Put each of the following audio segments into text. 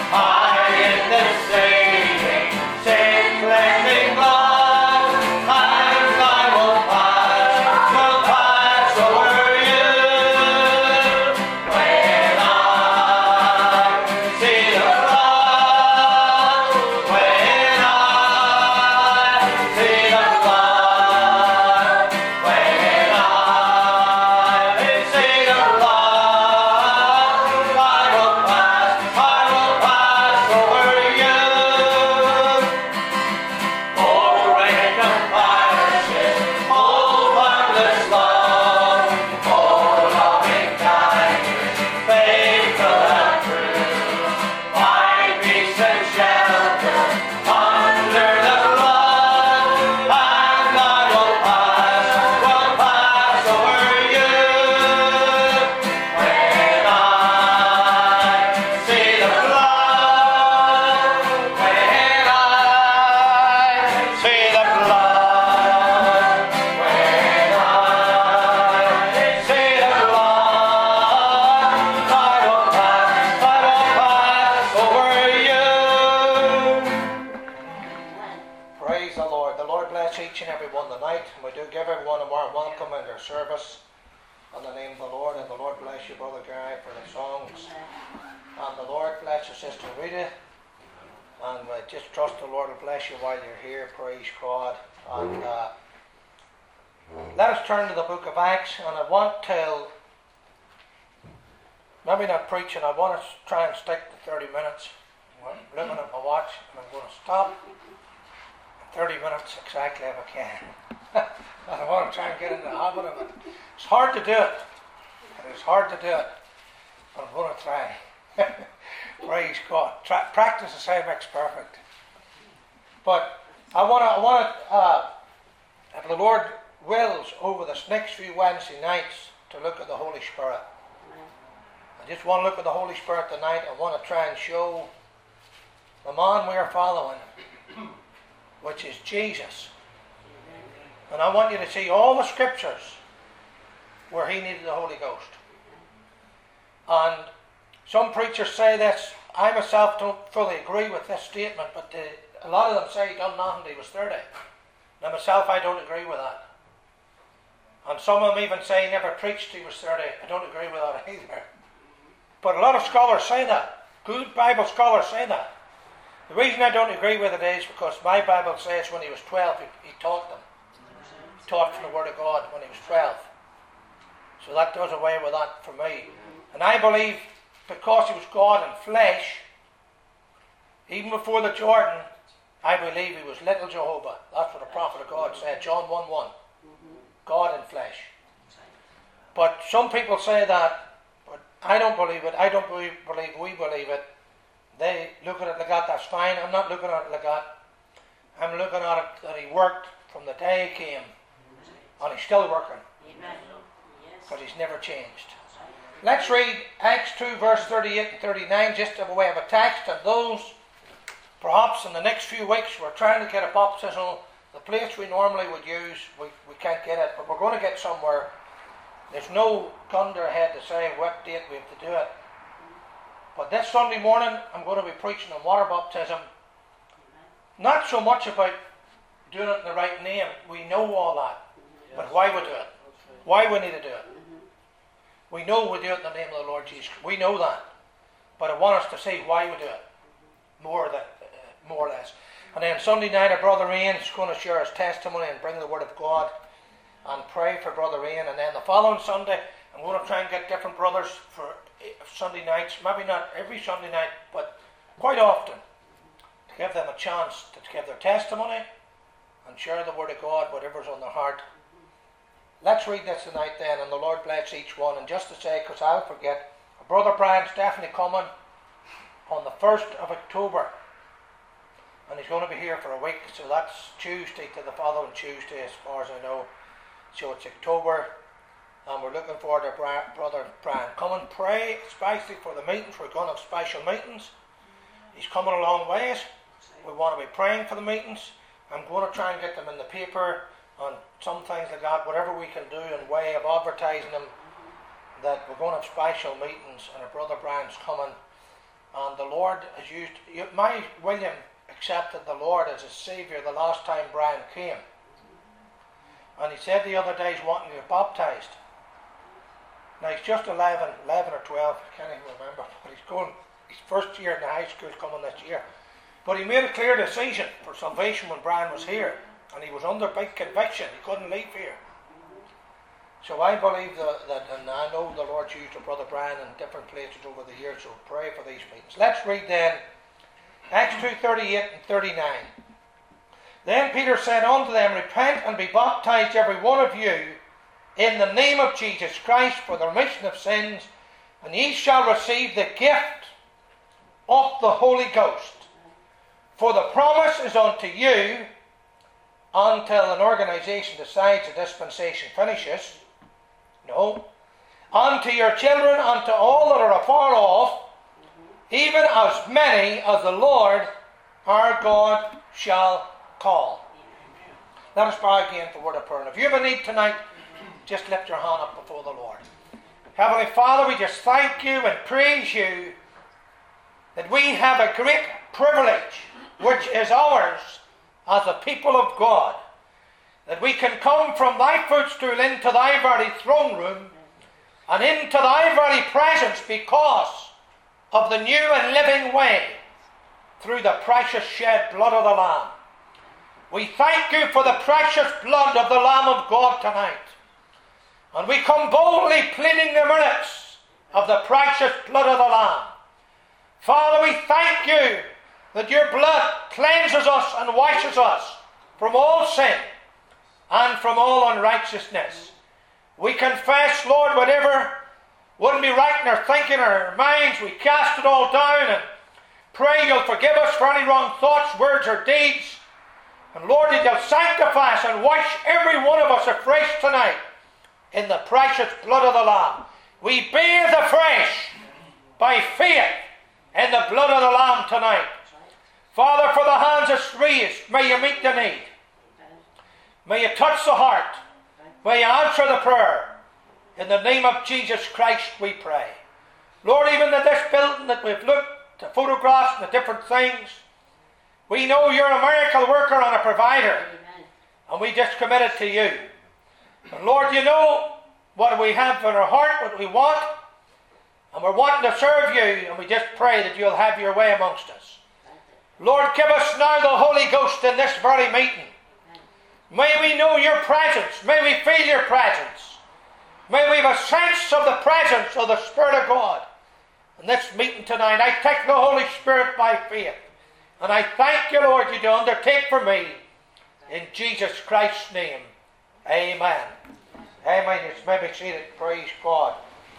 Service in the name of the Lord, and the Lord bless you, Brother Gary, for the songs, and the Lord bless your sister Rita, and we just trust the Lord will bless you while you're here. Praise God. And let us turn to the book of Acts, and I want to maybe not preaching, I want to try and stick to 30 minutes. I'm looking at my watch, and I'm going to stop 30 minutes exactly if I can. I want to try and get in the habit of it. It's hard to do it. It's hard to do it. But I'm going to try. Praise God. Practice, the same makes perfect. But I want to, if the Lord wills, over this next few Wednesday nights, to look at the Holy Spirit. I just want to look at the Holy Spirit tonight. I want to try and show the man we are following, which is Jesus. And I want you to see all the scriptures where he needed the Holy Ghost. And some preachers say this. I myself don't fully agree with this statement, but a lot of them say he done nothing till he was 30. Now myself, I don't agree with that. And some of them even say he never preached till he was 30. I don't agree with that either. But a lot of scholars say that. Good Bible scholars say that. The reason I don't agree with it is because my Bible says when he was 12, he taught them. He taught from the Word of God when he was 12. So that does away with that for me. And I believe because he was God in flesh, even before the Jordan, I believe he was little Jehovah. That's what the prophet of God said, John 1:1. God in flesh. But some people say that, but I don't believe it. I don't believe we believe it. They look at it like that, that's fine. I'm not looking at it like that. I'm looking at it that he worked from the day he came. And he's still working. But he's never changed. Let's read Acts 2 verse 38 and 39 just as a way of a text. And those, perhaps in the next few weeks, we're trying to get a baptismal. The place we normally would use, we can't get it. But we're going to get somewhere. There's no gun to our head to say what date we have to do it. But this Sunday morning, I'm going to be preaching on water baptism. Not so much about doing it in the right name. We know all that. But why we do it. Why we need to do it. We know we do it in the name of the Lord Jesus. We know that. But I want us to see why we do it. More or less. And then Sunday night, our Brother Ian is going to share his testimony and bring the Word of God. And pray for Brother Ian. And then the following Sunday, I'm going to try and get different brothers for Sunday nights, maybe not every Sunday night, but quite often, to give them a chance to give their testimony and share the Word of God, whatever's on their heart. Let's read this tonight then, and the Lord bless each one. And just to say, because I'll forget, Brother Brian's definitely coming on the 1st of October, and he's going to be here for a week, so that's Tuesday to the following Tuesday as far as I know. So it's October. And we're looking forward to Brother Brian. Come and pray, especially for the meetings. We're going to have special meetings. He's coming a long ways. We want to be praying for the meetings. I'm going to try and get them in the paper and some things like that, whatever we can do in way of advertising them, that we're going to have special meetings and our Brother Brian's coming. And the Lord has used... My William accepted the Lord as his Saviour the last time Brian came. And he said the other day he's wanting to get baptised. Now he's just 11 or 12, I can't even remember. But his first year in the high school is coming this year. But he made a clear decision for salvation when Brian was here. And he was under big conviction. He couldn't leave here. So I believe that, and I know the Lord's used of Brother Brian in different places over the years, so pray for these meetings. Let's read then Acts 2:38 and 39. Then Peter said unto them, Repent and be baptized every one of you in the name of Jesus Christ for the remission of sins, and ye shall receive the gift of the Holy Ghost. For the promise is unto you until an organization decides the dispensation finishes. No. Unto your children, unto all that are afar off, even as many as the Lord our God shall call. Let us bow again for word of prayer. And if you have a need tonight, just lift your hand up before the Lord. Heavenly Father, we just thank you and praise you that we have a great privilege, which is ours as a people of God, that we can come from thy footstool into thy very throne room and into thy very presence because of the new and living way through the precious shed blood of the Lamb. We thank you for the precious blood of the Lamb of God tonight. And we come boldly pleading the merits of the precious blood of the Lamb. Father, we thank you that your blood cleanses us and washes us from all sin and from all unrighteousness. We confess, Lord, whatever wouldn't be right in our thinking or our minds, we cast it all down and pray you'll forgive us for any wrong thoughts, words or deeds. And Lord, that you'll sanctify us and wash every one of us afresh tonight in the precious blood of the Lamb. We bathe afresh by faith in the blood of the Lamb tonight. Father, for the hands is raised, may you meet the need. May you touch the heart. May you answer the prayer. In the name of Jesus Christ we pray. Lord, even in this building that we've looked, the photographs and the different things, we know you're a miracle worker and a provider. Amen. And we just commit it to you. And Lord, you know what we have in our heart, what we want. And we're wanting to serve you. And we just pray that you'll have your way amongst us. Lord, give us now the Holy Ghost in this very meeting. May we know your presence. May we feel your presence. May we have a sense of the presence of the Spirit of God. In this meeting tonight, I take the Holy Spirit by faith. And I thank you, Lord, you do undertake for me. In Jesus Christ's name. Amen. Amen. You may be seated. Praise God.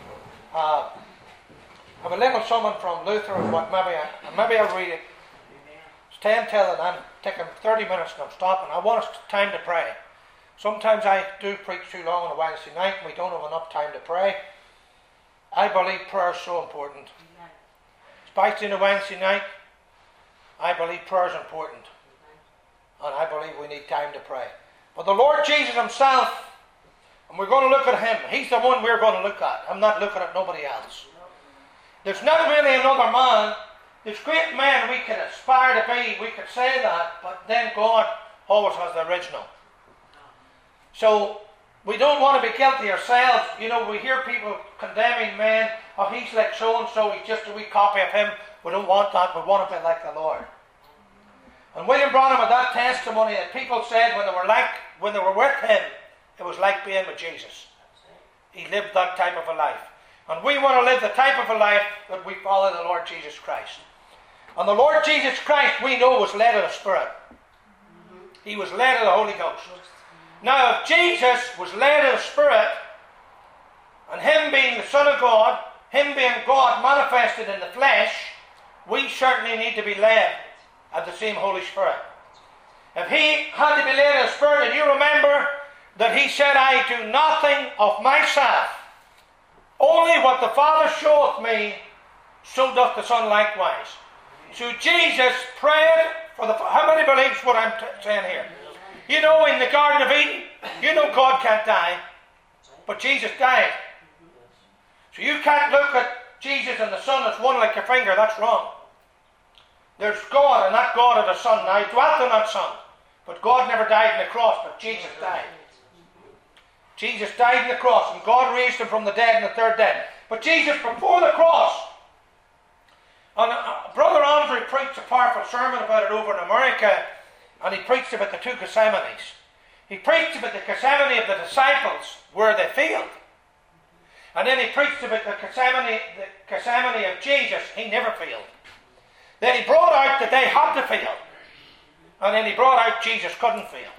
I have a little sermon from Luther, but maybe I'll read it. It's 10 till, and I'm taking 30 minutes and I'm stopping. I want us time to pray. Sometimes I do preach too long on a Wednesday night and we don't have enough time to pray. I believe prayer is so important. Especially on a Wednesday night, I believe prayer is important. And I believe we need time to pray. But the Lord Jesus himself, and we're going to look at him. He's the one we're going to look at. I'm not looking at nobody else. There's not really another man. There's great men we could aspire to be. We could say that. But then God always has the original. So we don't want to be guilty ourselves. You know, we hear people condemning men. Oh, he's like so-and-so. He's just a wee copy of him. We don't want that. We want to be like the Lord. And William Branham had that testimony that people said when they were with him, it was like being with Jesus. He lived that type of a life. And we want to live the type of a life that we follow the Lord Jesus Christ. And the Lord Jesus Christ, we know, was led of the Spirit. He was led of the Holy Ghost. Now, if Jesus was led of the Spirit, and him being the Son of God, him being God manifested in the flesh, we certainly need to be led of the same Holy Spirit. If he had to be led of the Spirit, and you remember that he said, I do nothing of myself, only what the Father showeth me, so doth the Son likewise. So Jesus prayed for the... How many believes what I'm saying here? You know, in the Garden of Eden, you know God can't die, but Jesus died. So you can't look at Jesus and the Son as one like your finger. That's wrong. There's God, and that God of the Son now dwelt in that Son. But God never died on the cross, but Jesus died. Jesus died on the cross, and God raised him from the dead on the third day. But Jesus, before the cross, and Brother Andrew preached a powerful sermon about it over in America, and he preached about the two Gethsemanes. He preached about the Gethsemane of the disciples, where they failed. And then he preached about the Gethsemane of Jesus. He never failed. Then he brought out that they had to fail. And then he brought out Jesus couldn't fail.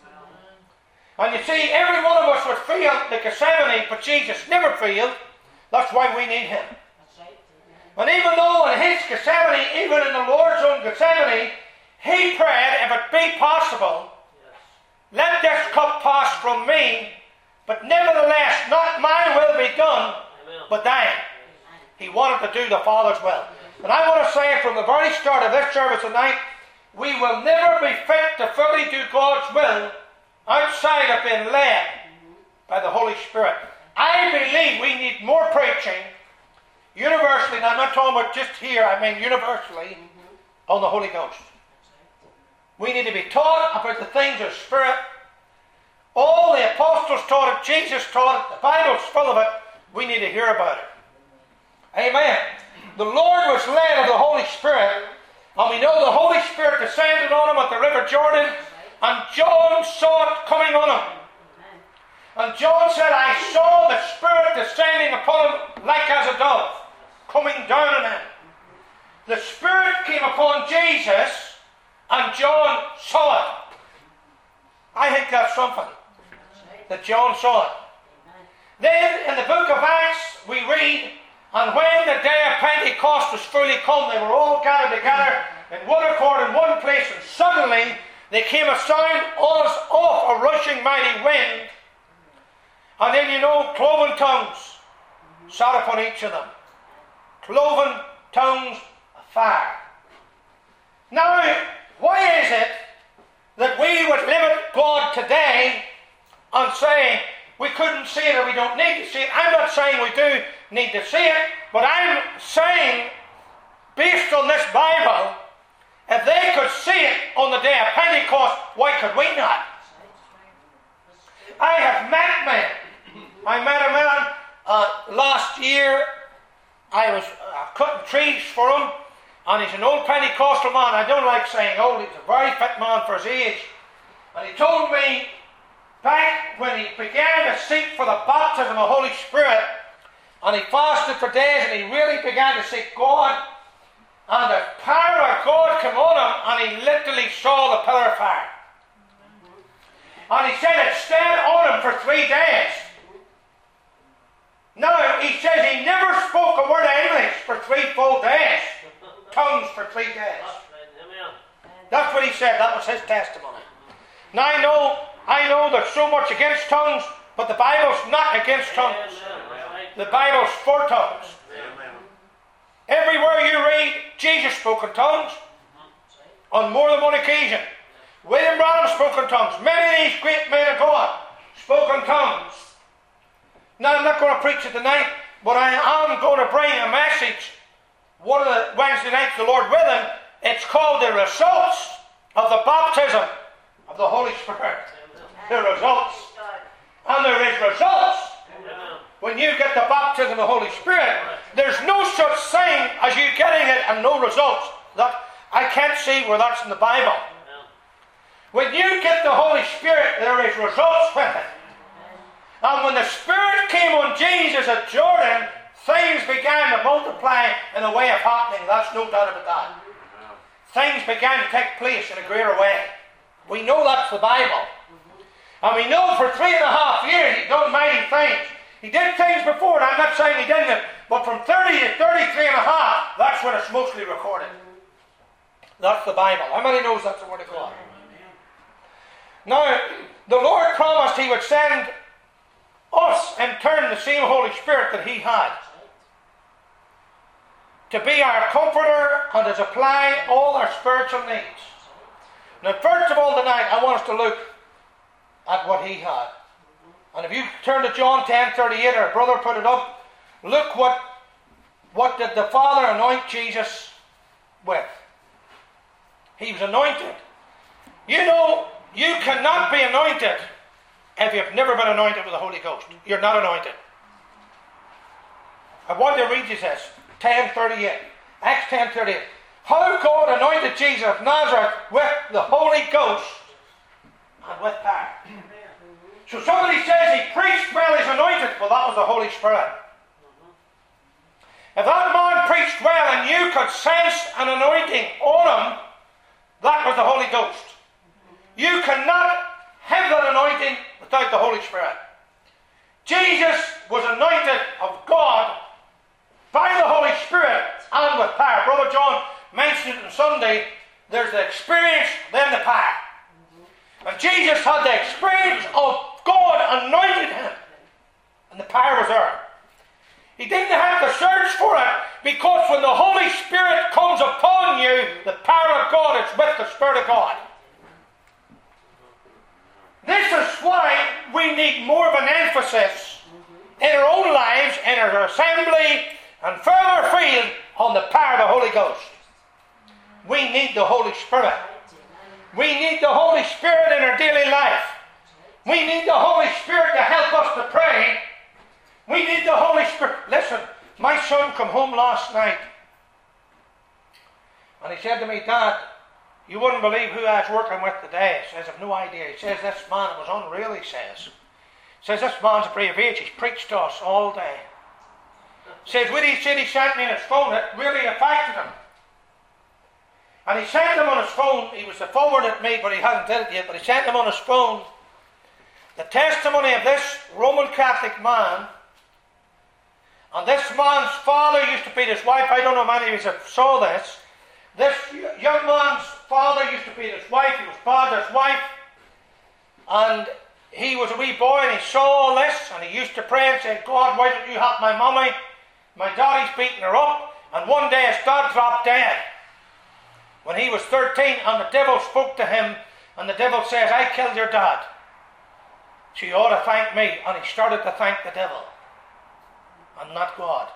And you see, every one of us would fail the Gethsemane, but Jesus never failed. That's why we need him. And even though in his Gethsemane, even in the Lord's own Gethsemane, he prayed, if it be possible, let this cup pass from me, but nevertheless, not my will be done, but thine. He wanted to do the Father's will. And I want to say from the very start of this service tonight, we will never be fit to fully do God's will outside of being led by the Holy Spirit. I believe we need more preaching universally, and I'm not talking about just here, I mean universally, on the Holy Ghost. We need to be taught about the things of Spirit. All the apostles taught it, Jesus taught it, the Bible's full of it. We need to hear about it. Amen. The Lord was led of the Holy Spirit, and we know the Holy Spirit descended on him at the River Jordan, and John saw it coming on him. And John said, I saw the Spirit descending upon him like as a dove, coming down on him. The Spirit came upon Jesus, and John saw it. I think that's something, that John saw it. Then in the book of Acts we read, and when the day of Pentecost was fully come, they were all gathered together in one accord in one place, and suddenly there came a sound as of a rushing mighty wind, and then cloven tongues sat upon each of them. Cloven tongues of fire. Now, why is it that we would limit God today and say we couldn't see it or we don't need to see it? I'm not saying we do need to see it, but I'm saying, based on this Bible, if they could see it on the day of Pentecost, why could we not? I have met men. I met a man last year. I was cutting trees for him, and he's an old Pentecostal man. I don't like saying old, he's a very fit man for his age. And he told me back when he began to seek for the baptism of the Holy Spirit, and he fasted for days, and he really began to seek God, and the power of God came on him, and he literally saw the pillar of fire. And he said it stayed on him for 3 days. Now, he says he never spoke a word of English for 3 full days. Tongues for 3 days. That's what he said. That was his testimony. Now, I know there's so much against tongues, but the Bible's not against tongues. The Bible's for tongues. Everywhere you read, Jesus spoke in tongues on more than one occasion. William Branham spoke in tongues. Many of these great men of God spoke in tongues. Now, I'm not going to preach it tonight, but I am going to bring a message one of the Wednesday nights, the Lord with him. It's called The Results of the Baptism of the Holy Spirit. The results. And there is results. When you get the baptism of the Holy Spirit, there's no such thing as you getting it and no results. That I can't see where that's in the Bible. When you get the Holy Spirit, there is results with it. And when the Spirit came on Jesus at Jordan, things began to multiply in a way of happening. That's no doubt about that. Things began to take place in a greater way. We know that's the Bible. And we know for 3.5 years he done mighty things. He did things before, and I'm not saying he didn't, but from 30 to 33.5, that's when it's mostly recorded. That's the Bible. How many knows that's the Word of God? Now, the Lord promised he would send us in turn the same Holy Spirit that he had to be our comforter and to supply all our spiritual needs. Now, first of all tonight, I want us to look at what he had. And if you turn to John 10:38, our brother put it up, look what did the Father anoint Jesus with. He was anointed. You know, you cannot be anointed if you've never been anointed with the Holy Ghost. You're not anointed. I want to read you this. 10:38. Acts 10:38. How God anointed Jesus of Nazareth with the Holy Ghost and with power. So somebody says he preached well, he's anointed. Well, that was the Holy Spirit. If that man preached well and you could sense an anointing on him, that was the Holy Ghost. You cannot have that anointing without the Holy Spirit. Jesus was anointed of God by the Holy Spirit and with power. Brother John mentioned it on Sunday. There's the experience, then the power. And Jesus had the experience of God anointed him. And the power was there. He didn't have to search for it, because when the Holy Spirit comes upon you, the power of God is with the Spirit of God. This is why we need more of an emphasis in our own lives, in our assembly, and further afield on the power of the Holy Ghost. We need the Holy Spirit. We need the Holy Spirit in our daily life. We need the Holy Spirit to help us to pray. We need the Holy Spirit. Listen, my son come home last night and he said to me, Dad, you wouldn't believe who I was working with today. He says, I've no idea. He says, this man, it was unreal, he says. He says, this man's a brave age. He's preached to us all day. He says, when he said he sent me on his phone, it really affected him. And he sent him on his phone, he was to forward it to me, but he hadn't did it yet, but he sent him on his phone the testimony of this Roman Catholic man. And this man's father used to beat his wife. I don't know many of you have saw this. This young man's father used to beat his wife. He was father's wife. And he was a wee boy and he saw all this. And he used to pray and say, God, why don't you help my mummy? My daddy's beating her up. And one day his dad dropped dead. When he was 13, and the devil spoke to him. And the devil says, I killed your dad. So you ought to thank me. And he started to thank the devil. And not God.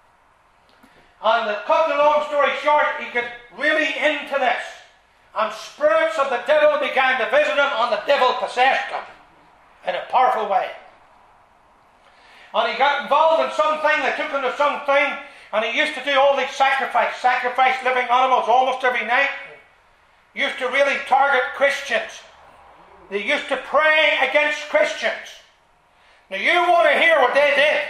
And to cut the long story short, he got really into this. And spirits of the devil began to visit him, and the devil possessed him in a powerful way. And he got involved in something, they took him to something, and he used to do all these sacrifice living animals almost every night. He used to really target Christians. They used to pray against Christians. Now you want to hear what they did.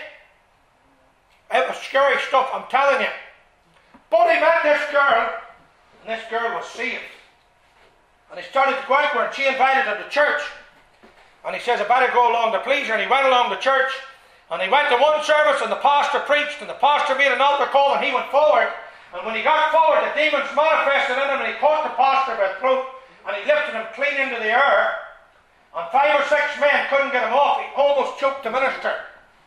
It was scary stuff, I'm telling you. But he met this girl, and this girl was saved. And he started to go out with her, and she invited him to church. And he says, I better go along to please her. And he went along to church, and he went to one service, and the pastor preached, and the pastor made an altar call, and he went forward. And when he got forward, the demons manifested in him, and he caught the pastor by the throat, and he lifted him clean into the air. And 5 or 6 men couldn't get him off. He almost choked the minister.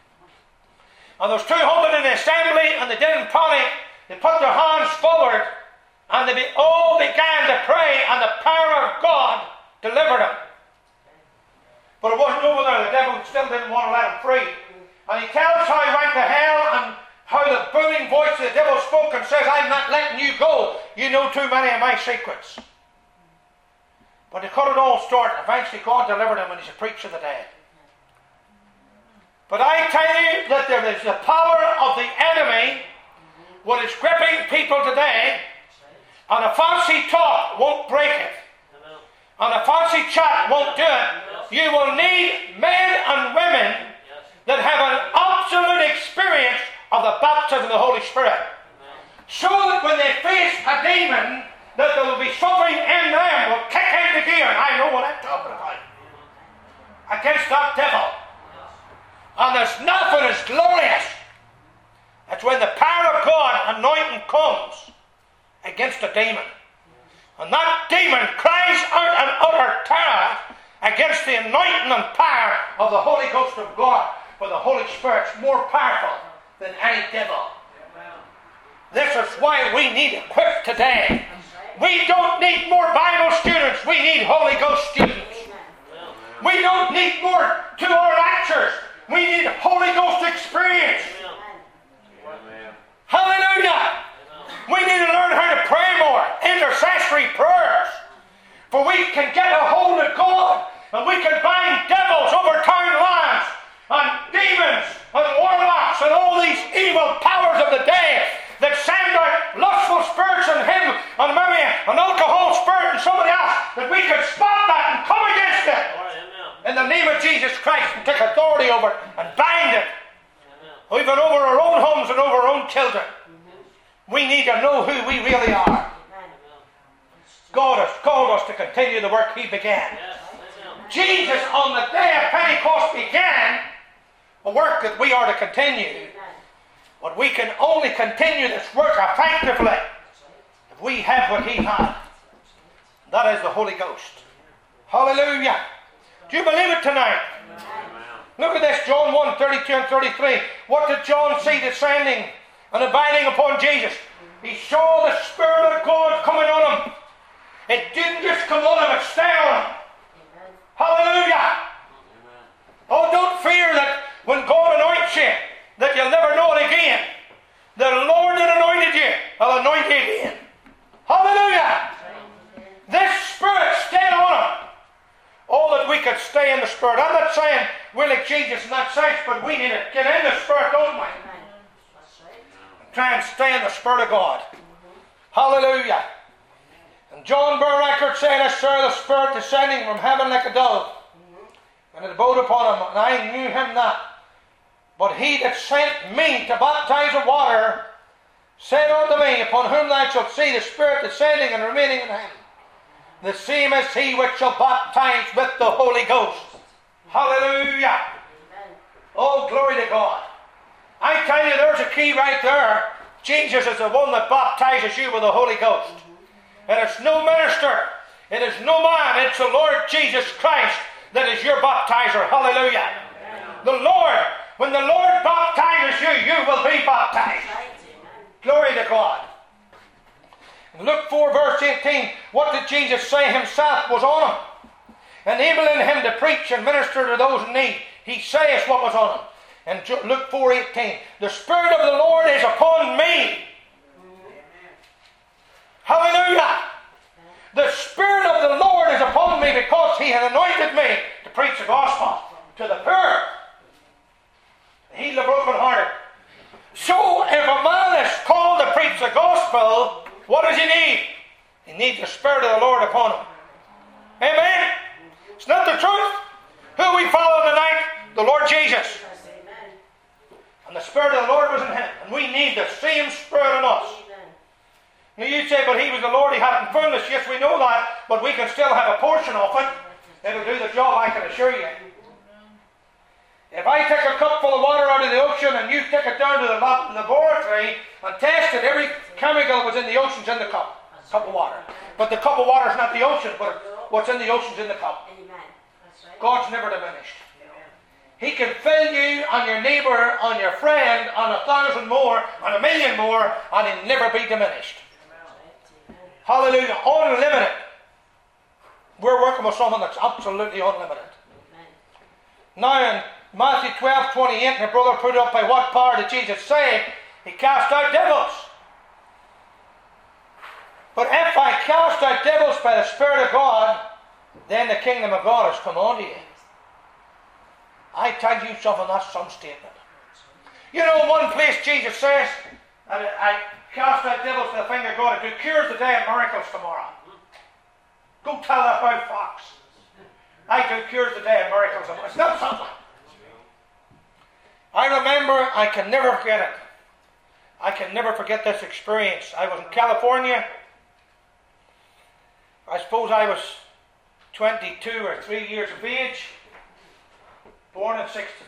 And there was 200 in the assembly, and they didn't panic. They put their hands forward, and they all began to pray, and the power of God delivered them. But it wasn't over there. The devil still didn't want to let him free. And he tells how he went to hell, and how the booming voice of the devil spoke and says, I'm not letting you go. You know too many of my secrets. But to cut it all short, eventually God delivered him, and he's a preacher of the day. But I tell you that there is the power of the enemy, what is gripping people today, and a fancy talk won't break it, and a fancy chat won't do it. You will need men and women that have an absolute experience of the baptism of the Holy Spirit, so that when they face a demon, that there will be something in them will kick into gear, and I know what I'm talking about, against that devil. And there's nothing as glorious as when the power of God anointing comes against a demon. And that demon cries out in utter terror against the anointing and power of the Holy Ghost of God. For the Holy Spirit's more powerful than any devil. This is why we need equipped today. We don't need more Bible students. We need Holy Ghost students. We don't need more 2-hour lectures. We need Holy Ghost experience. Hallelujah. We need to learn how to pray more. Intercessory prayers. can get a hold of God, and we can bind devils, overturn lions, and demons, and warlocks, and all these evil powers of the day that send out lustful spirits in him, and maybe an alcohol spirit in somebody else, that we can spot that and come against it in the name of Jesus Christ and take authority over it and bind it, even over our own homes and over our own children. We need to know who we really are. God has called us to continue the work He began. Jesus on the day of Pentecost began a work that we are to continue. But we can only continue this work effectively if we have what He had. That is the Holy Ghost. Hallelujah. Do you believe it tonight? Look at this, John 1, 32 and 33. What did John see descending and abiding upon Jesus? He saw the Spirit of God coming on Him. It didn't just come on Him, it stayed on Him. Hallelujah. Oh, don't fear that when God anoints you, that you'll never know it again. The Lord that anointed you will anoint you again. Hallelujah. This Spirit stayed on Him. Oh, that we could stay in the Spirit. I'm not saying we're like Jesus in that sense, but we need to get in the Spirit, don't we? Try and stay in the Spirit of God. Hallelujah. And John bare record saying, I saw the Spirit descending from heaven like a dove, and it abode upon Him, and I knew Him not. But He that sent me to baptize with water said unto me, upon whom thou shalt see the Spirit descending and remaining in Him, the same as He which shall baptize with the Holy Ghost. Hallelujah. Oh, glory to God. I tell you, there's a key right there. Jesus is the one that baptizes you with the Holy Ghost. And it's no minister, it is no man, it's the Lord Jesus Christ that is your baptizer. Hallelujah. The Lord, when the Lord baptizes you, you will be baptized. Glory to God. Luke 4 verse 18, what did Jesus say Himself was on Him? Enabling Him to preach and minister to those in need. He saith what was on Him. And Luke 4:18, the Spirit of the Lord is upon me. Hallelujah. The Spirit of the Lord is upon me because He had anointed me to preach the gospel to the poor, to heal the brokenhearted. So if a man is called to preach the gospel, what does he need? He needs the Spirit of the Lord upon him. Amen? It's not the truth. Who we follow tonight? The Lord Jesus. And the Spirit of the Lord was in Him. And we need the same Spirit in us. Now you say, but He was the Lord, He had in fullness. Yes, we know that, but we can still have a portion of it. It'll do the job, I can assure you. If I take a cup full of water out of the ocean and you take it down to the laboratory and test it, every chemical was in the ocean's in the cup of water. But the cup of water is not the ocean, but what's in the ocean's in the cup. God's never diminished. He can fill you and your neighbour and your friend and 1,000 more and 1,000,000 more, and He'll never be diminished. Hallelujah. Unlimited. We're working with someone that's absolutely unlimited. Now in Matthew 12:28, my brother put up, by what power did Jesus say He cast out devils? But if I cast out devils by the Spirit of God, then the kingdom of God has come unto you. I tell you something, that's some statement. You know, one place Jesus says, I cast out devils by the finger of God, it cures the day of miracles tomorrow. Go tell that about Fox. I do cures the day of miracles tomorrow. It's not something. I remember, I can never forget it. I can never forget this experience. I was in California. I suppose I was 22 or 3 years of age. Born in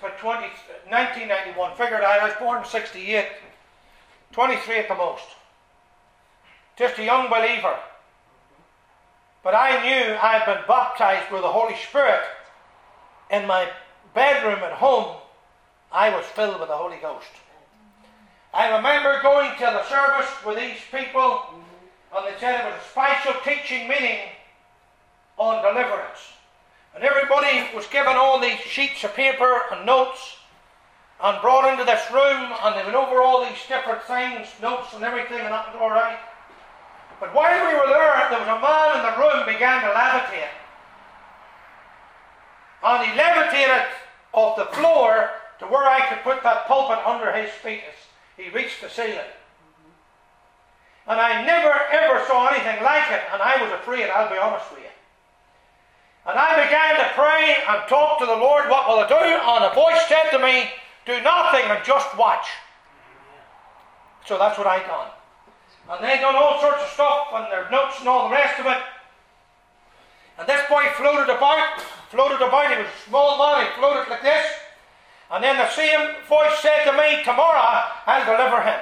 1991. Figured I was born in 68. 23 at the most. Just a young believer. But I knew I had been baptized with the Holy Spirit. In my bedroom at home, I was filled with the Holy Ghost. I remember going to the service with these people, and they said it was a special teaching meeting on deliverance. And everybody was given all these sheets of paper and notes and brought into this room, and they went over all these different things, notes and everything, and that was all right. But while we were there was a man in the room began to levitate. And he levitated off the floor to where I could put that pulpit under his feet as he reached the ceiling. And I never ever saw anything like it, and I was afraid, I'll be honest with you. And I began to pray and talk to the Lord, what will I do? And a voice said to me, do nothing and just watch. So that's what I done. And they done all sorts of stuff and their notes and all the rest of it. And this boy floated about. He was a small man, he floated like this. And then the same voice said to me, tomorrow I'll deliver him.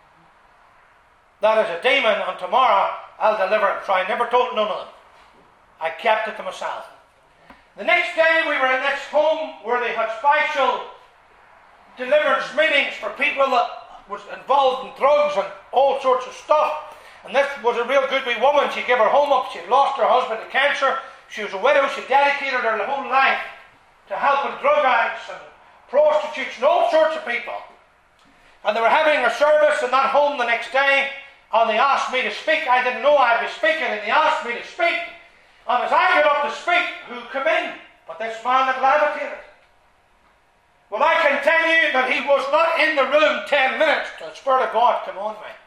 That is a demon, and tomorrow I'll deliver him. So I never told none of them. I kept it to myself. The next day we were in this home where they had special deliverance meetings for people that was involved in drugs and all sorts of stuff. And this was a real good wee woman. She gave her home up. She'd lost her husband to cancer. She was a widow. She dedicated her whole life to helping drug addicts and prostitutes and all sorts of people. And they were having a service in that home the next day, and they asked me to speak. I didn't know I'd be speaking, and they asked me to speak. And as I got up to speak, who came in? But this man that levitated. Well, I can tell you that he was not in the room 10 minutes till the Spirit of God came on me.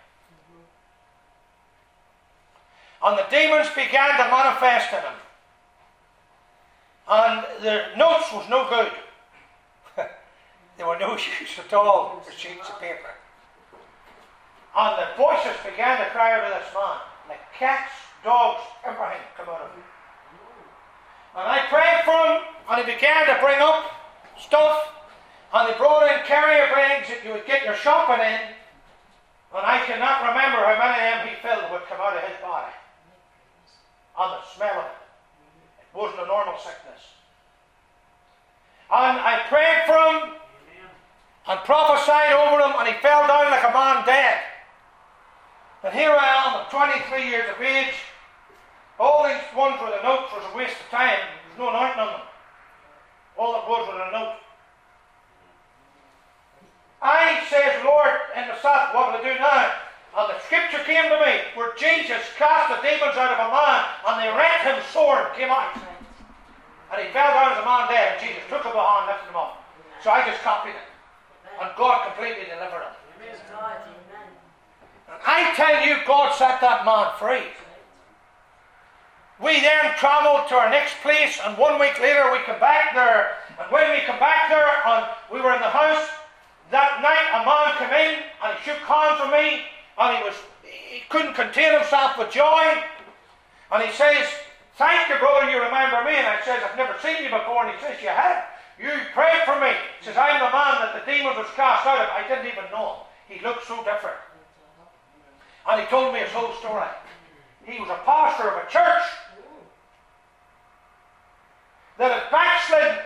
And the demons began to manifest in him. And the notes was no good. They were no use at all for sheets of paper. And the voices began to cry out of this man, like cats, dogs, everything come out of him. And I prayed for him, and he began to bring up stuff, and he brought in carrier bags that you would get your shopping in, and I cannot remember how many of them he filled would come out of his body. And the smell of it. It wasn't a normal sickness. And I prayed for him, and prophesied over him, and he fell down like a man dead. And here I am, at 23 years of age. All these ones with the notes was a waste of time. There was no anointing on them. All it was a note. I says, Lord, in the south, what will I do now? And the scripture came to me where Jesus cast the demons out of a man, and they rent him sore and came out. And he fell down as a man dead, and Jesus took him behind and lifted him up. So I just copied it. And God completely delivered him. And I tell you, God set that man free. We then travelled to our next place, and 1 week later we came back there. And when we came back there, and we were in the house, that night a man came in, and he shook hands with me, and he couldn't contain himself with joy. And he says, thank you, brother, you remember me. And I says, I've never seen you before. And he says, you have. You prayed for me. He says, I'm the man that the demons was cast out of. I didn't even know him. He looked so different. And he told me his whole story. He was a pastor of a church that had backslidden,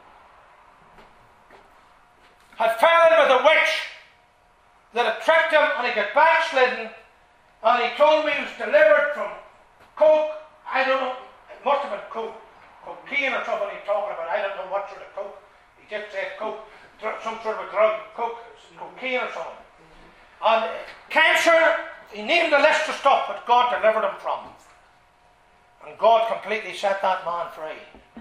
had fell in with a witch that had tricked him, and he got backslidden, and he told me he was delivered from coke. I don't know, it must have been cocaine or something he's talking about. I don't know what sort of coke. He just said coke, some sort of a drug, cocaine or something. And cancer, he named a list of stuff that God delivered him from. And God completely set that man free.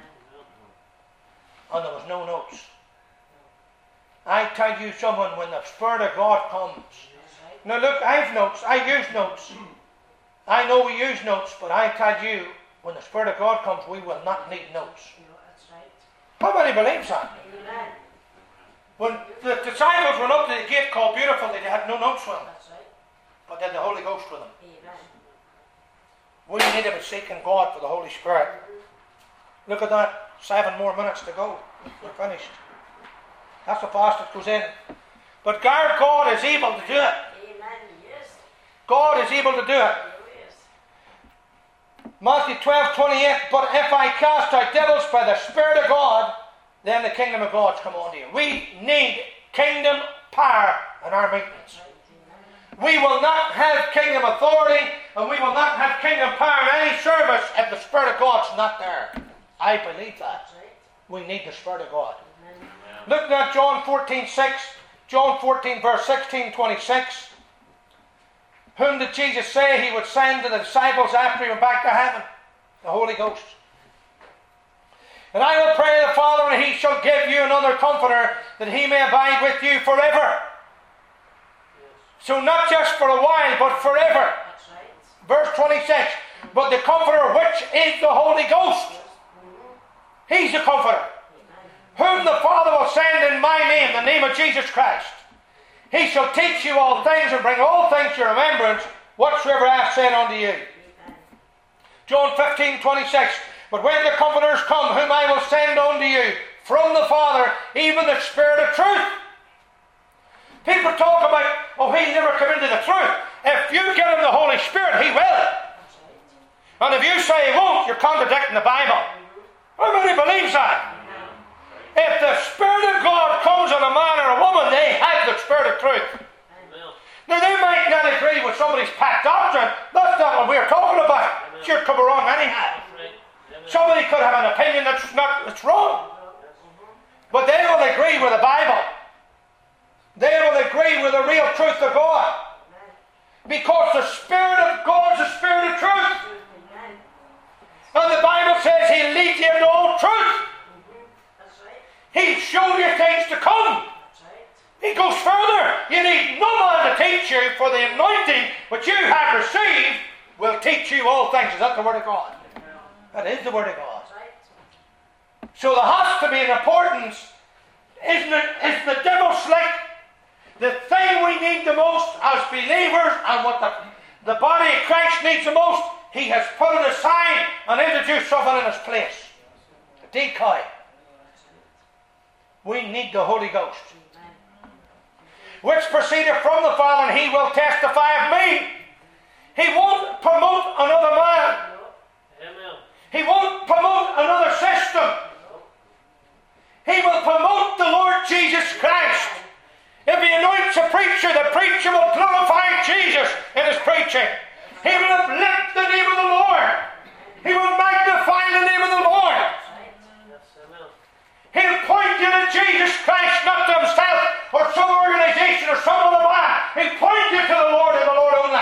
And there was no notes. I tell you, someone, when the Spirit of God comes. Now look, I have notes. I use notes. I know we use notes, but I tell you, when the Spirit of God comes, we will not need notes. How many believes that? When the disciples went up to the gate called Beautiful, they had no notes with them. But they had the Holy Ghost with them. We need to be seeking God for the Holy Spirit. Look at that. 7 more minutes to go. We're finished. That's the fast it goes in. But God is able to do it. God is able to do it. Matthew 12:28. But if I cast out devils by the Spirit of God, then the kingdom of God's come on to you. We need kingdom power in our meetings. We will not have kingdom authority, and we will not have kingdom power in any service if the Spirit of God's not there. I believe that. We need the Spirit of God. Look at John 14:6. John 14 verse 16, 26. Whom did Jesus say he would send to the disciples after he went back to heaven? The Holy Ghost. And I will pray the Father, and he shall give you another comforter, that he may abide with you forever. So not just for a while, but forever. Verse 26. But the Comforter, which is the Holy Ghost. He's the Comforter. Whom the Father will send in my name, the name of Jesus Christ. He shall teach you all things, and bring all things to your remembrance, whatsoever I have said unto you. John 15:26. But when the Comforter is come, whom I will send unto you from the Father, even the Spirit of truth. People talk about, oh, he'll never come into the truth. If you get him the Holy Spirit, he will. And if you say he won't, you're contradicting the Bible. Everybody believes that. If the Spirit of God comes on a man or a woman, they have the Spirit of truth. Now, they might not agree with somebody's pat doctrine. That's not what we're talking about. It should come wrong anyhow. Somebody could have an opinion that's wrong. But they will agree with the Bible. They will agree with the real truth of God. Because the Spirit of God is the Spirit of truth. And the Bible says he'll lead you into all truth. He'll show you things to come. He goes further. You need no man to teach you, for the anointing which you have received will teach you all things. Is that the Word of God? That is the Word of God. So there has to be an importance. Isn't it? Is the devil slick? The thing we need the most as believers, and what the body of Christ needs the most, he has put it aside and introduced something in its place. A decoy. We need the Holy Ghost. Which proceedeth from the Father, and he will testify of me. He won't promote another man. He won't promote another system. He will promote the Lord Jesus Christ. If he anoints a preacher, the preacher will glorify Jesus in his preaching. He will uplift the name of the Lord. He will magnify the name of the Lord. He'll point you to Jesus Christ, not to himself or some organization or some other man. He'll point you to the Lord and the Lord only.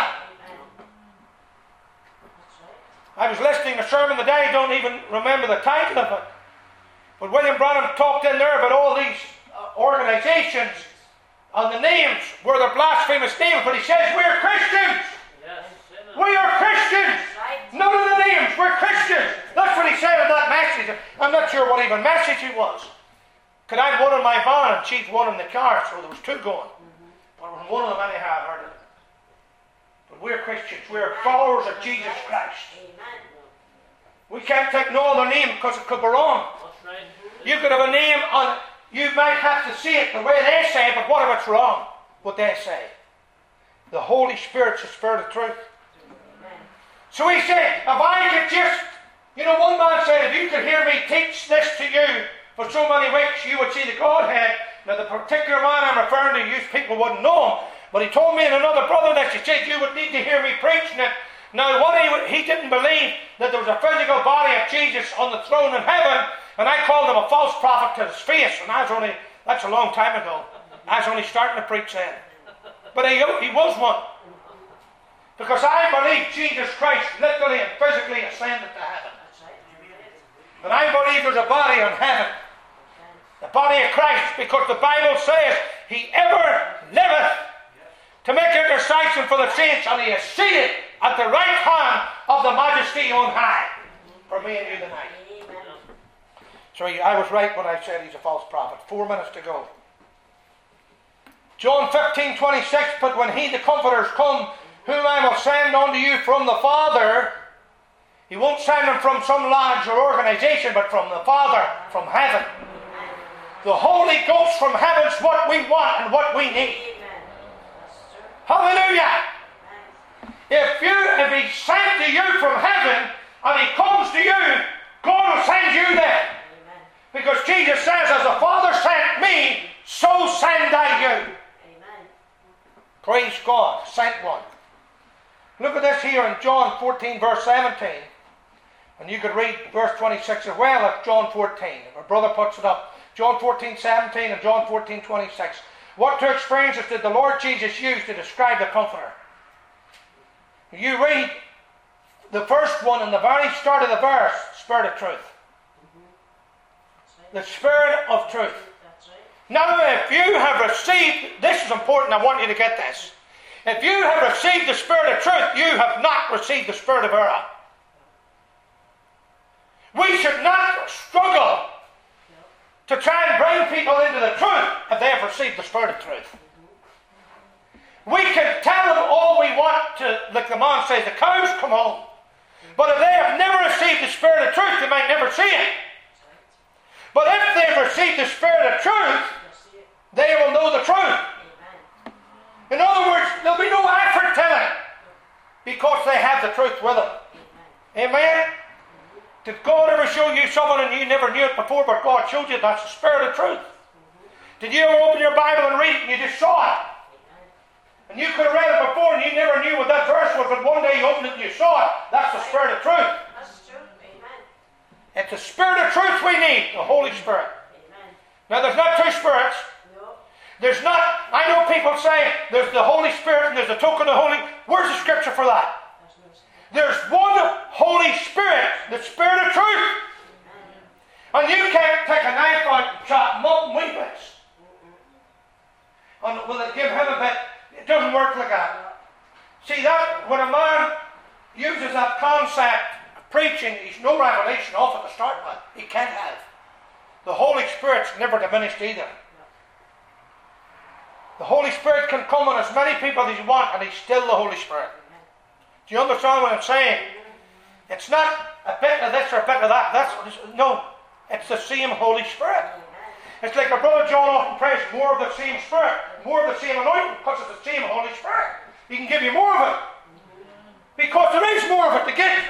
I was listening to a sermon today, I don't even remember the title of it. But William Branham talked in there about all these organizations and the names were their blasphemous names, but he says we're Christians. Yes. We are Christians. None of the names, we're Christians. That's what he said in that message. I'm not sure what even message it was. Because I had one in my van and Chief one in the car, so there was two going. But it was one of them anyhow, I heard it. But we're Christians. We're followers of Jesus Christ. We can't take no other name because it could be wrong. You could have a name on it. You might have to see it the way they say it, but what if it's wrong, what they say? The Holy Spirit's the Spirit of truth. So he said, if I could just, one man said, if you could hear me teach this to you for so many weeks, you would see the Godhead. Now the particular man I'm referring to, you people wouldn't know him, but he told me and another brother that he said you would need to hear me preaching it. Now what he didn't believe that there was a physical body of Jesus on the throne in heaven, and I called him a false prophet to his face, and that's a long time ago. I was only starting to preach then. But he was one. Because I believe Jesus Christ literally and physically ascended to heaven. And I believe there's a body in heaven. The body of Christ, because the Bible says he ever liveth to make intercession for the saints, and he is seated at the right hand of the Majesty on high for me and you tonight. So I was right when I said he's a false prophet. 4 minutes to go. John 15:26, but when he, the Comforter, is come, whom I will send unto you from the Father, he won't send him from some lodge or organization, but from the Father, from heaven. The Holy Ghost from heaven is what we want and what we need. Hallelujah! If he's sent to you from heaven, and he comes to you, God will send you there. Because Jesus says, as the Father sent me, so send I you. Amen. Praise God, sent one. Look at this here in John 14, verse 17. And you could read verse 26 as well as John 14. Our brother puts it up. John 14, 17 and John 14, 26. What two experiences did the Lord Jesus use to describe the Comforter? You read the first one in the very start of the verse, Spirit of truth. the Spirit of truth. Now, if you have received, this is important, I want you to get this. If you have received the Spirit of truth, you have not received the spirit of error. We should not struggle to try and bring people into the truth if they have received the Spirit of truth. We can tell them all we want to, like the man says, the cows come home. But if they have never received the Spirit of truth, they might never see it. But if they've received the Spirit of truth, they will know the truth. In other words, there'll be no effort telling because they have the truth with them. Amen? Did God ever show you someone and you never knew it before, but God showed you that's the Spirit of truth? Did you ever open your Bible and read it and you just saw it? And you could have read it before and you never knew what that verse was, but one day you opened it and you saw it. That's the Spirit of truth. That's true. Amen. It's the Spirit of truth we need, the Holy Spirit. Amen. Now there's not two spirits. No. There's not, I know people say there's the Holy Spirit and there's the token of the Holy. Where's the scripture for that? There's one Holy Spirit, the Spirit of truth. And you can't take a knife out and chop them up in wee bits. And will it give him a bit? It doesn't work like that. See that, when a man uses that concept of preaching, he's no revelation off at the start with. He can't have. The Holy Spirit's never diminished either. The Holy Spirit can come on as many people as you want and he's still the Holy Spirit. Do you understand what I'm saying? It's not a bit of this or a bit of that. No, it's the same Holy Spirit. It's like our brother John often prays, more of the same Spirit, more of the same anointing, because it's the same Holy Spirit. He can give you more of it. Because there is more of it to get.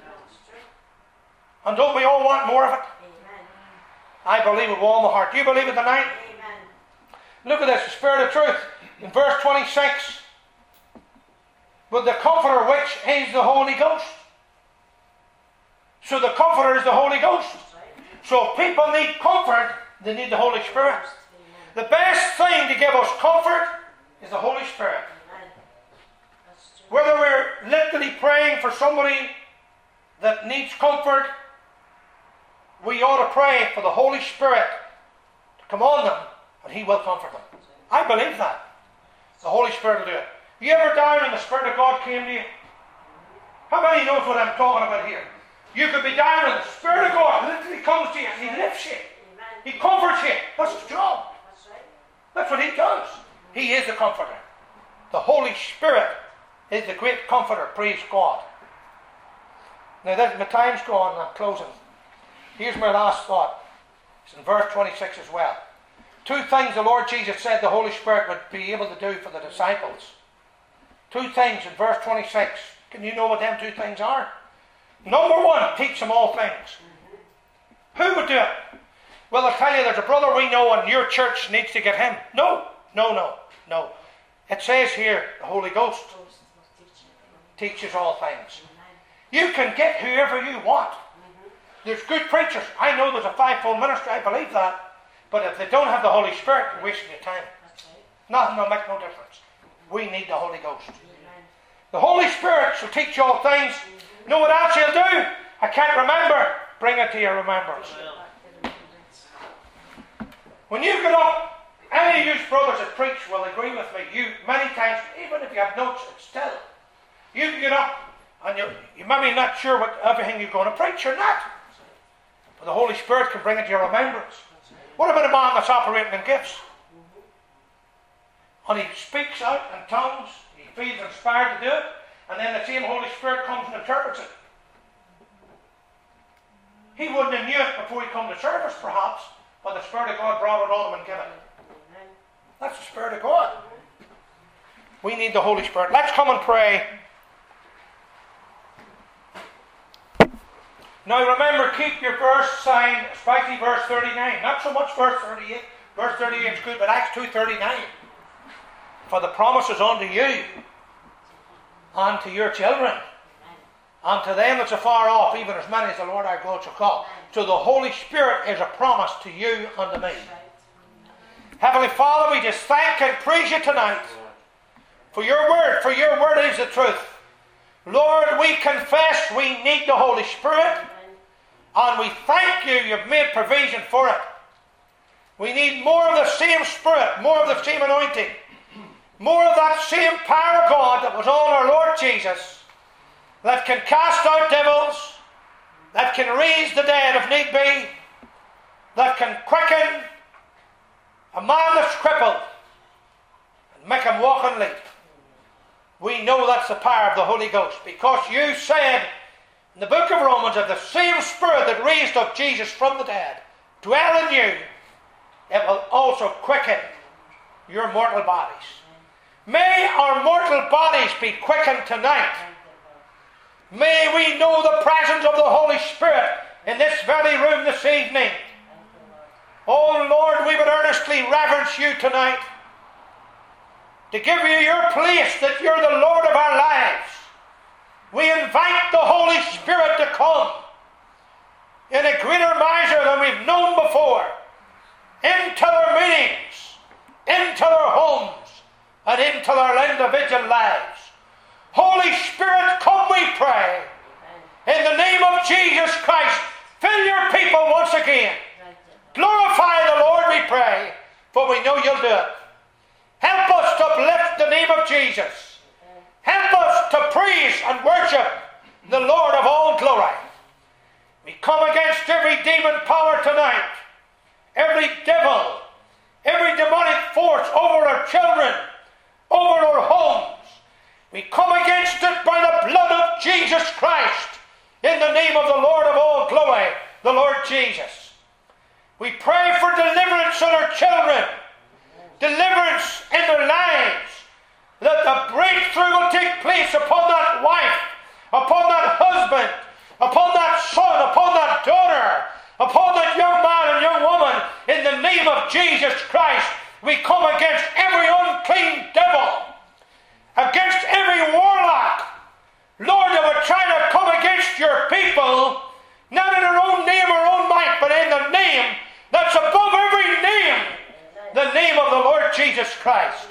And don't we all want more of it? I believe it with all my heart. Do you believe it tonight? Look at this, the Spirit of truth. In verse 26, but the Comforter, which is the Holy Ghost. So the Comforter is the Holy Ghost. So if people need comfort, they need the Holy Spirit. The best thing to give us comfort is the Holy Spirit. Whether we're literally praying for somebody that needs comfort, we ought to pray for the Holy Spirit to come on them and He will comfort them. I believe that. The Holy Spirit will do it. You ever down and the Spirit of God came to you? How many knows what I'm talking about here? You could be down and the Spirit of God literally comes to you and He lifts you. He comforts you. That's His job. That's what He does. He is the Comforter. The Holy Spirit is the great Comforter. Praise God. Now my time's gone and I'm closing. Here's my last thought. It's in verse 26 as well. Two things the Lord Jesus said the Holy Spirit would be able to do for the disciples. Two things in verse 26. Can you know what them two things are? Number one, teach them all things. Who would do it? Well, I'll tell you, there's a brother we know and your church needs to get him. No. It says here, the Holy Ghost teaches all things. You can get whoever you want. There's good preachers. I know there's a fivefold ministry, I believe that. But if they don't have the Holy Spirit, you're wasting your time. Nothing will make no difference. We need the Holy Ghost. The Holy Spirit shall teach you all things. You know what else He'll do? I can't remember. Bring it to your remembrance. When you get up, any of you brothers that preach will agree with me. You, many times, even if you have notes, it's still. You can get up and you're maybe not sure what everything you're going to preach or not. But the Holy Spirit can bring it to your remembrance. What about a man that's operating in gifts? And he speaks out in tongues, he feels inspired to do it, and then the same Holy Spirit comes and interprets it. He wouldn't have knew it before he come to service, perhaps, but the Spirit of God brought it on him and gave it. That's the Spirit of God. We need the Holy Spirit. Let's come and pray. Now remember, keep your verse sign, especially verse 39. Not so much verse 38. Verse 38 is good, but Acts 2:39. For the promise is unto you, and to your children, and to them that's afar off, even as many as the Lord our God shall call. So the Holy Spirit is a promise to you and to me. Heavenly Father, we just thank and praise you tonight for your word, for your word is the truth. Lord, we confess we need the Holy Spirit, And we thank you, you've made provision for it. We need more of the same Spirit, more of the same anointing, more of that same power of God that was on our Lord Jesus, that can cast out devils, that can raise the dead if need be, that can quicken a man that's crippled and make him walk and leap. We know that's the power of the Holy Ghost, because you said in the book of Romans that the same Spirit that raised up Jesus from the dead dwell in you, it will also quicken your mortal bodies. May our mortal bodies be quickened tonight. May we know the presence of the Holy Spirit in this very room this evening. Oh Lord, we would earnestly reverence you tonight, to give you your place, that you're the Lord of our lives. We invite the Holy Spirit to come in a greater measure than we've known before, into our meetings, into our homes, and into our individual lives. Holy Spirit, come, we pray. In the name of Jesus Christ, fill your people once again. Glorify the Lord, we pray, for we know you'll do it. Help us to uplift the name of Jesus. Help us to praise and worship the Lord of all glory. We come against every demon power tonight, every devil, every demonic force over our children, over our homes. We come against it by the blood of Jesus Christ, in the name of the Lord of all glory, the Lord Jesus. We pray for deliverance in our children, deliverance in their lives, that the breakthrough will take place upon that wife, upon that husband, upon that son, upon that daughter, upon that young man and young woman. In the name of Jesus Christ, we come against every unclean devil, against every warlock, Lord, that would try to come against your people, not in their own name or own might, but in the name that's above every name, the name of the Lord Jesus Christ.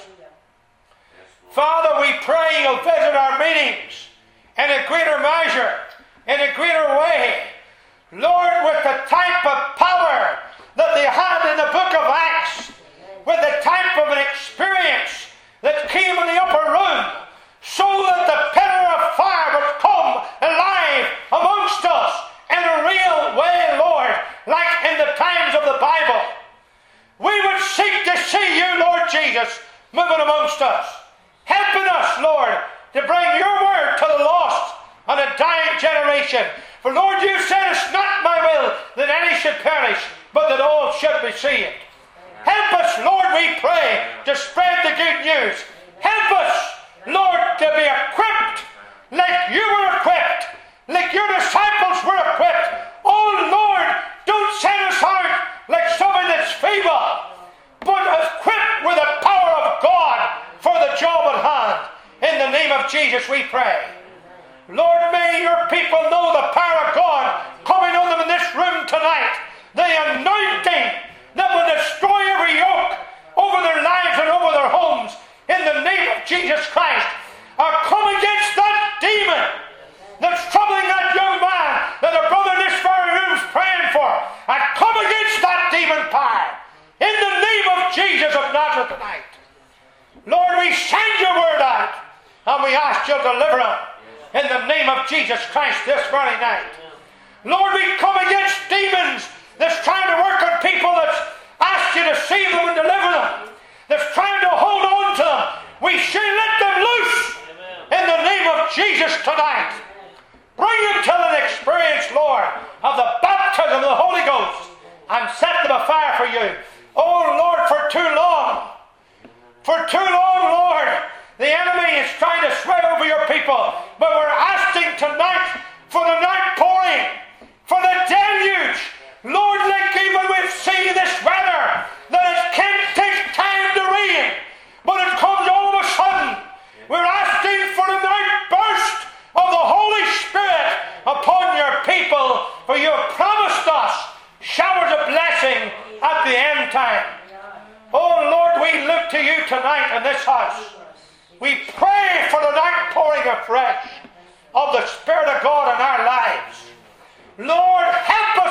Father, we pray you'll visit our meetings in a greater measure, in a greater way. Lord, with the type of power that they had in the book of Acts, with the type of an experience that came in the upper room, so that the pillar of fire would come alive amongst us in a real way, Lord, like in the times of the Bible. We would seek to see you, Lord Jesus, moving amongst us, helping us, Lord, to bring your word to the lost and a dying generation. For Lord, you said it's not my will that any should perish, but that all should be saved. Help us, Lord, we pray, to spread the good news. Help us, Lord, to be equipped like you were equipped, like your disciples were equipped. Oh, Lord, don't send us out like somebody that's feeble, but equipped with the power of God for the job at hand. In the name of Jesus we pray. Lord, may your people know the power of God coming on them in this room tonight. The anointing that will destroy every yoke over their lives and over their homes. In the name of Jesus Christ. I come against that demon that's troubling that young man that a brother in this very room is praying for. I come against that demon power in the name of Jesus of Nazareth tonight. Lord, we send your word out and we ask you to deliver them in the name of Jesus Christ this very night. Lord, we come against demons that's trying to work on people, that's asked you to save them and deliver them, that's trying to hold on to them. We should let them loose in the name of Jesus tonight. Bring them to an experience, Lord, of the baptism of the Holy Ghost and set them afire for you. Oh, Lord, for too long, Lord, the enemy is trying to sway over your people. But we're asking tonight for the night pouring, for the deluge. Lord, like even we've seen this weather, that it can't take time to rain, but it comes all of a sudden. We're asking for the night burst of the Holy Spirit upon your people, for you have promised us showers of blessing at the end time. Oh Lord, we look to you tonight in this house. We pray for the night pouring afresh of the Spirit of God in our lives. Lord, help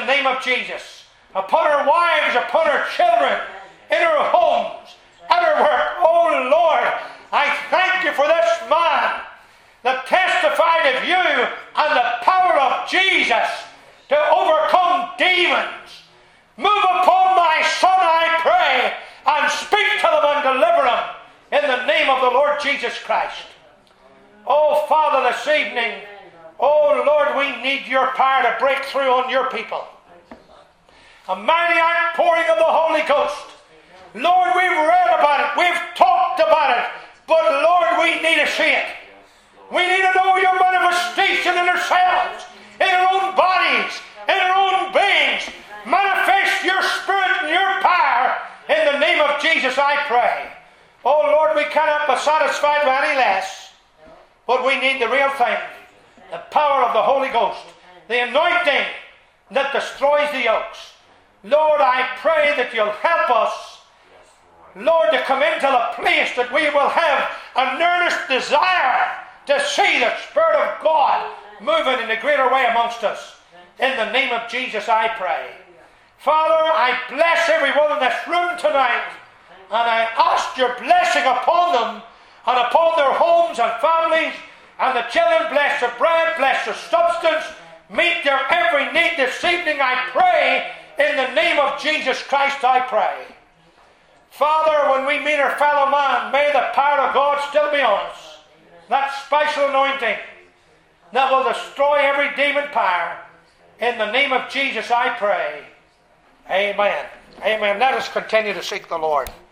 the name of Jesus. Upon our wives, upon our children, in our homes, at our work. Oh Lord, I thank you for this man that testified of you and the power of Jesus to overcome demons. Move upon my son, I pray, and speak to them and deliver them in the name of the Lord Jesus Christ. Oh Father, this evening, oh Lord, we need your power to break through on your people. A mighty outpouring of the Holy Ghost. Lord, we've read about it, we've talked about it, but Lord, we need to see it. We need to know your manifestation in ourselves, in our own bodies, in our own beings. Manifest your Spirit and your power in the name of Jesus, I pray. Oh Lord, we cannot be satisfied with any less, but we need the real thing, the power of the Holy Ghost, the anointing that destroys the yokes. Lord, I pray that you'll help us, Lord, to come into the place that we will have an earnest desire to see the Spirit of God moving in a greater way amongst us. In the name of Jesus, I pray. Father, I bless everyone in this room tonight, and I ask your blessing upon them and upon their homes and families, and the children. Bless their bread, bless their substance, meet their every need this evening, I pray. In the name of Jesus Christ, I pray. Father, when we meet our fellow man, may the power of God still be on us. That special anointing that will destroy every demon power. In the name of Jesus, I pray. Amen. Amen. Let us continue to seek the Lord.